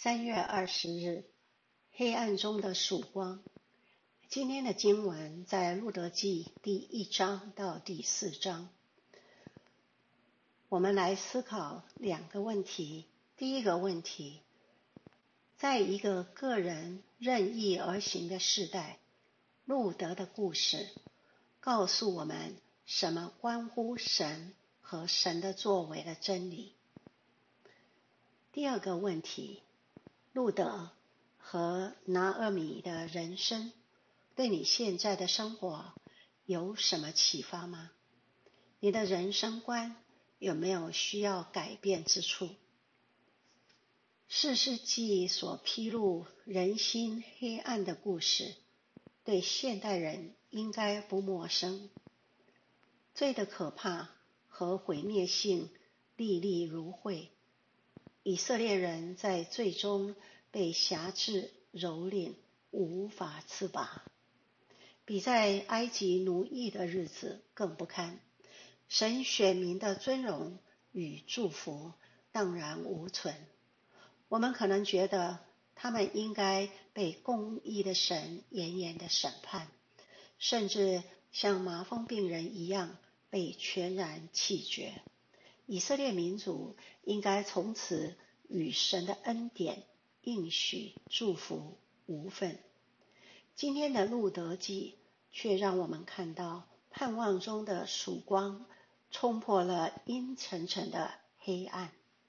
3月20日，黑暗中的曙光。今天的经文在路得记第1章到第4章。我们来思考2个问题。第一个问题，在一个个人任意而行的时代，路得的故事告诉我们什么关乎神和神的作为的真理。第二个问题，路得和拿俄米的人生对你现在的生活有什么启发吗？你的人生观有没有需要改变之处？士师记所披露人心黑暗的故事，对现代人应该不陌生。罪的可怕和毁灭性历历如绘，以色列人在罪中被辖制蹂躏，无法自拔，比在埃及奴役的日子更不堪。神选民的尊荣与祝福荡然无存。我们可能觉得他们应该被公义的神严严的审判，甚至像麻风病人一样被全然弃绝。以色列民族应该从此与神的恩典、应许、祝福无分。今天的路得记却让我们看到盼望中的曙光冲破了阴沉沉的黑暗。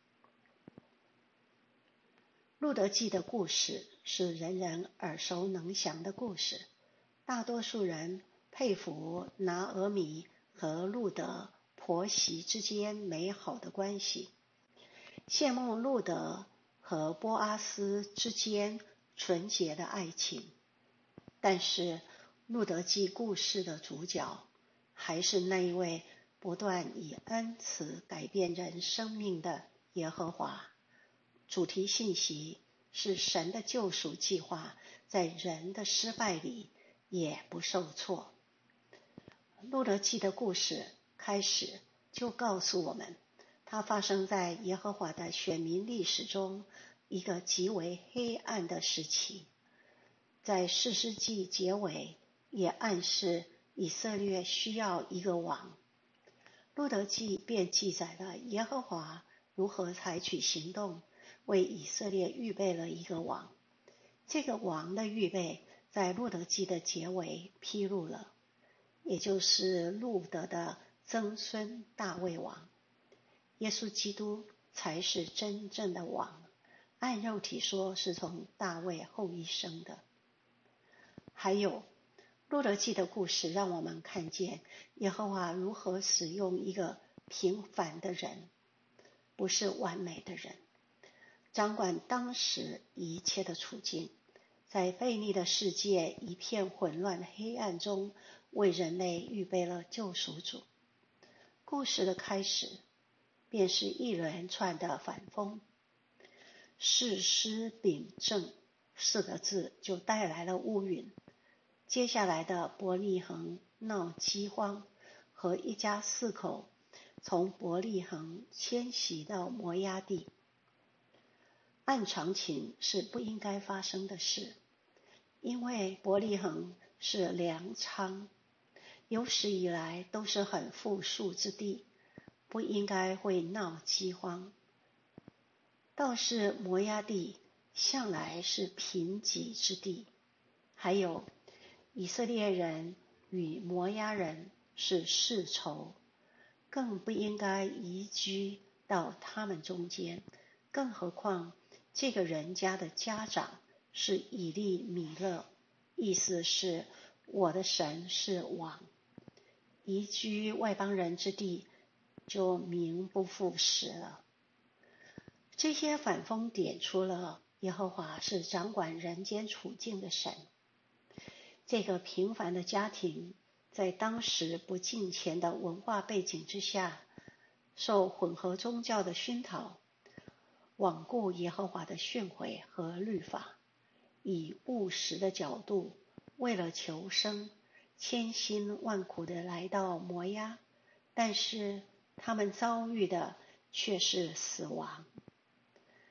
路得记的故事是人人耳熟能详的故事，大多数人佩服拿俄米和路得婆媳之间美好的关系，羡慕路得和波阿斯之间纯洁的爱情。但是路得记故事的主角还是那一位不断以恩慈改变人生命的耶和华。主题信息是神的救赎计划在人的失败里也不受挫。路得记的故事开始就告诉我们，它发生在耶和华的选民历史中一个极为黑暗的时期。在士师记结尾也暗示以色列需要一个王。路得记便记载了耶和华如何采取行动，为以色列预备了一个王。这个王的预备在路得记的结尾披露了，也就是路得的曾孙大卫王。耶稣基督才是真正的王，按肉体说是从大卫后裔生的。还有路得记的故事让我们看见耶和华如何使用一个平凡的人，不是完美的人，掌管当时一切的处境，在悖逆的世界一片混乱黑暗中为人类预备了救赎主。故事的开始便是一连串的反风，士师秉政4个字就带来了乌云。接下来的伯利恒闹饥荒，和一家4口从伯利恒迁徙到摩押地。按常情是不应该发生的事，因为伯利恒是粮仓，有史以来都是很富庶之地，不应该会闹饥荒。倒是摩押地向来是贫瘠之地，还有以色列人与摩押人是世仇，更不应该移居到他们中间，更何况这个人家的家长是以利米勒，意思是我的神是王。移居外邦人之地就名不副实了。这些反风点出了耶和华是掌管人间处境的神。这个平凡的家庭在当时不敬虔的文化背景之下，受混合宗教的熏陶，罔顾耶和华的训诲和律法，以务实的角度为了求生，千辛万苦地来到摩押，但是他们遭遇的却是死亡。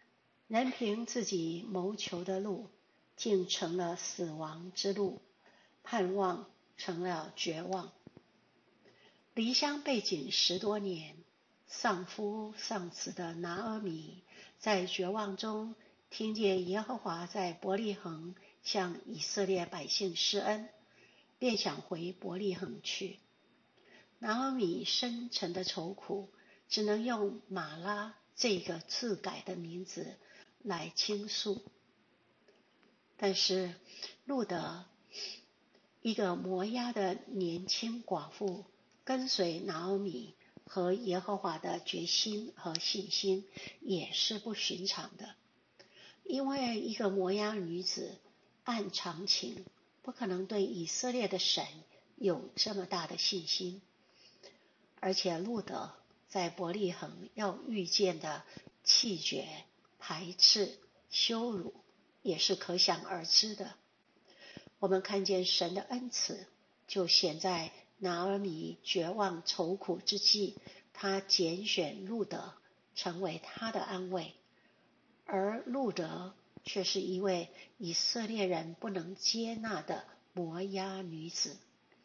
人凭自己谋求的路，竟成了死亡之路，盼望成了绝望。离乡背井10多年，丧夫丧子的拿俄米，在绝望中听见耶和华在伯利恒向以色列百姓施恩，便想回伯利恒去。拿俄米深沉的愁苦，只能用玛拉这个自改的名字来倾诉。但是路德，一个摩押的年轻寡妇，跟随拿俄米和耶和华的决心和信心也是不寻常的。因为一个摩押女子按常情不可能对以色列的神有这么大的信心，而且路德在伯利恒要遇见的气绝、排斥、羞辱也是可想而知的。我们看见神的恩慈就显在拿俄米绝望愁苦之际，他拣选路德成为他的安慰，而路德却是一位以色列人不能接纳的摩押女子。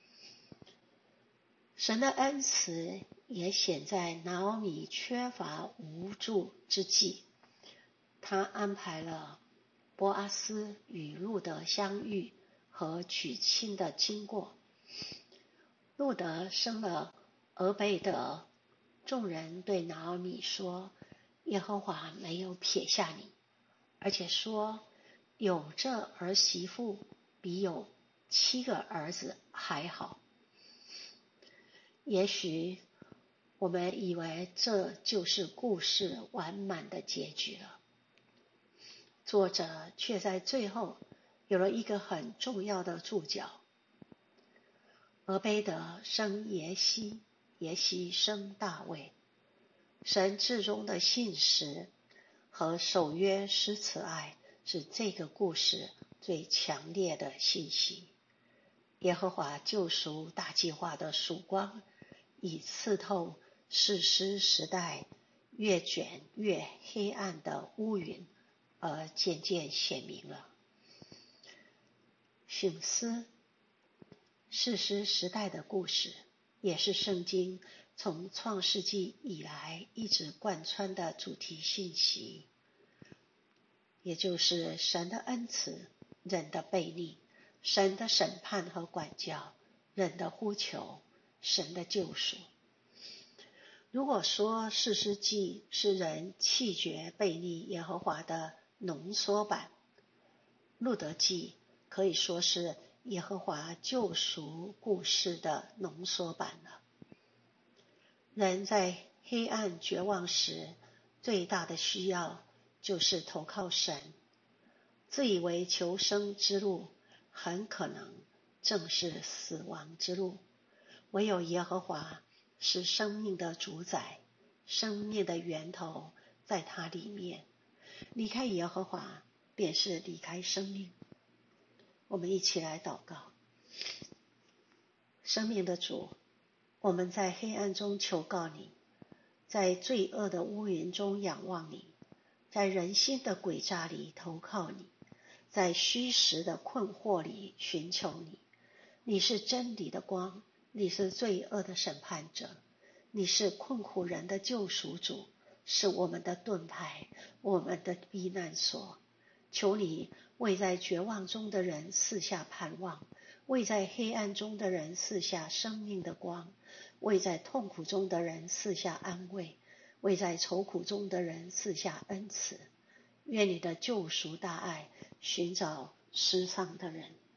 神的恩慈也显在拿俄米缺乏无助之际，他安排了波阿斯与路德相遇和娶亲的经过。路德生了俄贝德，众人对拿俄米说，耶和华没有撇下你，而且说有这儿媳妇比有7个儿子还好。也许我们以为这就是故事完满的结局了，作者却在最后有了一个很重要的注脚。俄贝德生耶西，耶西生大卫。神至终的信实和守约施慈爱是这个故事最强烈的信息。耶和华救赎大计划的曙光，以刺透士师时代越卷越黑暗的乌云，而渐渐显明了。醒思士师时代的故事，也是圣经从创世纪以来一直贯穿的主题信息，也就是神的恩慈、人的悖逆、神的审判和管教、人的呼求、神的救赎。如果说士师记是人弃绝悖逆耶和华的浓缩版，路德记可以说是耶和华救赎故事的浓缩版了。人在黑暗绝望时，最大的需要就是投靠神。自以为求生之路，很可能正是死亡之路。唯有耶和华是生命的主宰，生命的源头在他里面。离开耶和华，便是离开生命。我们一起来祷告。生命的主，我们在黑暗中求告你，在罪恶的乌云中仰望你，在人心的诡诈里投靠你，在虚实的困惑里寻求你。你是真理的光，你是罪恶的审判者，你是困苦人的救赎主，是我们的盾牌，我们的避难所。求你为在绝望中的人赐下盼望，为在黑暗中的人赐下生命的光，为在痛苦中的人赐下安慰，为在愁苦中的人赐下恩慈。愿你的救赎大爱寻找失丧的人。